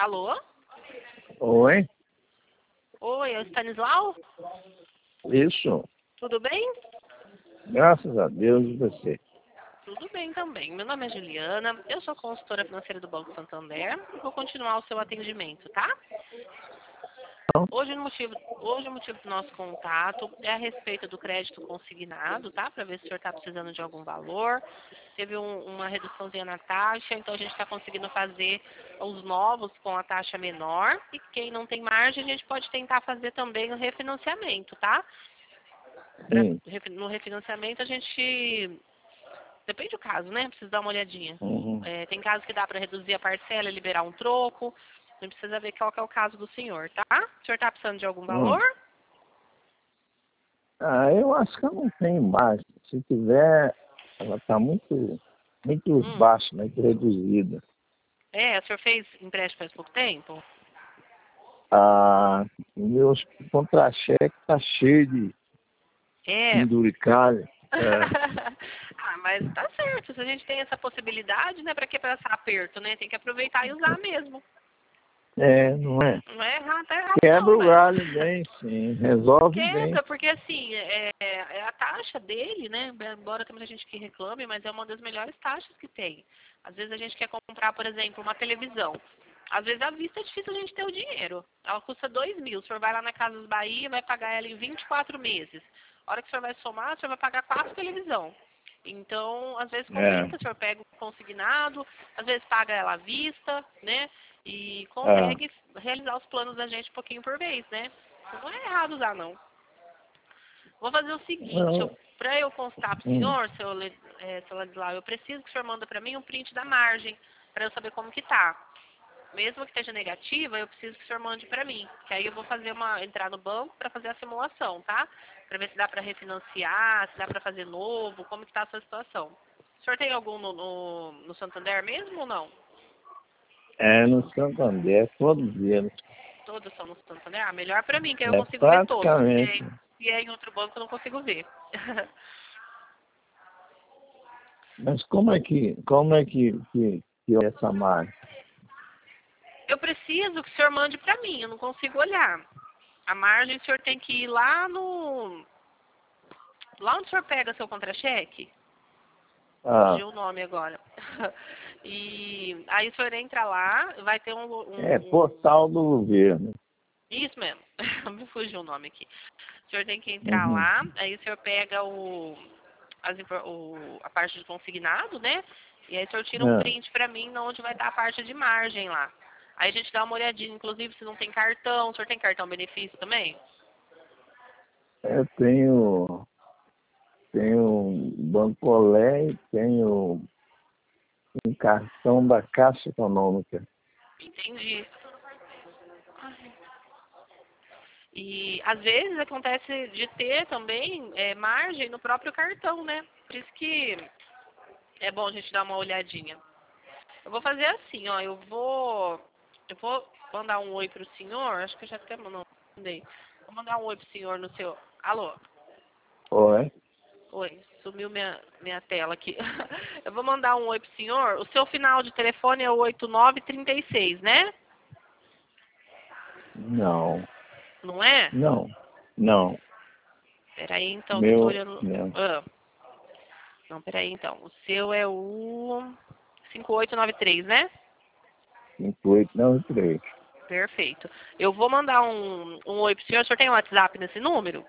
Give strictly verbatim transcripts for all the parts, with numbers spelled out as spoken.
Alô? Oi? Oi, é o Stanislau? Isso. Tudo bem? Graças a Deus e você. Tudo bem também. Meu nome é Juliana, eu sou consultora financeira do Banco Santander e vou continuar o seu atendimento, tá? Então, Hoje o motivo, hoje o motivo do nosso contato é a respeito do crédito consignado, tá? Para ver se o senhor está precisando de algum valor. Teve um, uma reduçãozinha na taxa, então a gente está conseguindo fazer os novos com a taxa menor. E quem não tem margem, a gente pode tentar fazer também o refinanciamento, tá? Pra, sim. no refinanciamento a gente... Depende do caso, né? Precisa dar uma olhadinha. Uhum. É, tem casos que dá para reduzir a parcela e liberar um troco. A gente precisa ver qual que é o caso do senhor, tá? O senhor está precisando de algum Hum. valor? Ah, eu acho que eu não tenho mais. Se tiver, ela está muito, muito Hum. baixa, muito reduzida. É, o senhor fez empréstimo faz pouco tempo? Ah, o meu contra-cheque está cheio de É. penduricalho. É. Ah, mas tá certo. Se a gente tem essa possibilidade, né? Pra que passar aperto, né? Tem que aproveitar e usar mesmo. É, não é? Não é errado, tá errado Quebra não, o velho. galho bem, sim. Resolve bem. Quebra, porque assim, é, é a taxa dele, né? Embora tenha muita gente que reclame, mas é uma das melhores taxas que tem. Às vezes a gente quer comprar, por exemplo, uma televisão. Às vezes à vista é difícil a gente ter o dinheiro. Ela custa dois mil. O senhor vai lá na Casas Bahia, vai pagar ela em vinte e quatro meses. A hora que o senhor vai somar, o senhor vai pagar quatro televisão. Então, às vezes É. compensa, o senhor pega o consignado, às vezes paga ela à vista, né? E Ah, consegue realizar os planos da gente um pouquinho por vez, né? Não é errado usar, não. Vou fazer o seguinte, não. para eu constar para o Hum. senhor, seu, Le- é, seu Ladislau, eu preciso que o senhor manda para mim um print da margem, para eu saber como que tá. Mesmo que esteja negativa, eu preciso que o senhor mande para mim, que aí eu vou fazer uma, entrar no banco para fazer a simulação, tá? Para ver se dá para refinanciar, se dá para fazer novo, como que tá a sua situação. O senhor tem algum no, no, no Santander mesmo ou não? É no Santander, todos eles. Todos são no Santander? Ah, melhor para mim, que aí eu É consigo ver todos. praticamente. Se se é em outro banco, eu não consigo ver. Mas como é que, como é que, que, que é essa marca? Eu preciso que o senhor mande para mim, eu não consigo olhar. A margem, o senhor tem que ir lá no... Lá onde o senhor pega seu contra-cheque. Ah, Fugiu o nome agora. E aí o senhor entra lá, vai ter um... é um, um... portal do governo. Isso mesmo. Me fugiu o nome aqui. O senhor tem que entrar Uhum. lá, aí o senhor pega o, as, infor- o, a parte de consignado, né? E aí o senhor tira um Ah, print pra mim, onde vai estar a parte de margem lá. Aí a gente dá uma olhadinha, inclusive se não tem cartão. O senhor tem cartão benefício também? eu tenho, tenho Bancolé e tenho um cartão da Caixa Econômica. Entendi. E às vezes acontece de ter também é, margem no próprio cartão, né? Por isso que é bom a gente dar uma olhadinha. Eu vou fazer assim, ó, eu vou eu vou mandar um oi pro senhor, acho que eu já até mandei. Vou mandar um oi pro senhor no seu... Alô? Oi? Oi, sumiu minha, minha tela aqui. Eu vou mandar um oi pro senhor. O seu final de telefone é o oito nove três seis, né? Não, Não é? não, não. Peraí, então, que eu tô Meu, olhando... não. Ah, não, peraí, então. O seu é o cinco oito nove três, né? cinco oito não três. Perfeito. Eu vou mandar um, um oi pro senhor. O senhor tem um WhatsApp nesse número?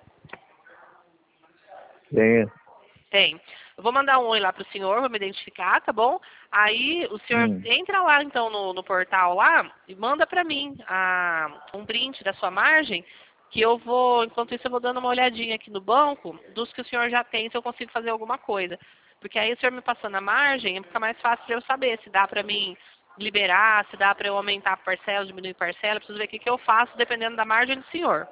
Tem. Tem. Eu vou mandar um oi lá pro senhor, vou me identificar, tá bom? Aí o senhor Hum. entra lá então no, no portal lá e manda pra mim a, um print da sua margem, que eu vou, enquanto isso eu vou dando uma olhadinha aqui no banco dos que o senhor já tem, se eu consigo fazer alguma coisa. Porque aí o senhor me passando a margem, fica mais fácil pra eu saber se dá pra mim liberar, se dá pra eu aumentar a parcela, diminuir a parcela, preciso ver o que, que eu faço dependendo da margem do senhor.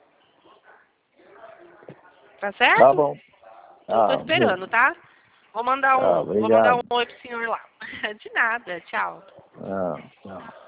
Tá Tá certo? bom. Eu tô Ah, beleza. esperando, tá? Vou mandar Ah, um, vou mandar um obrigado. oi pro senhor lá. De nada, tchau. Ah, tchau.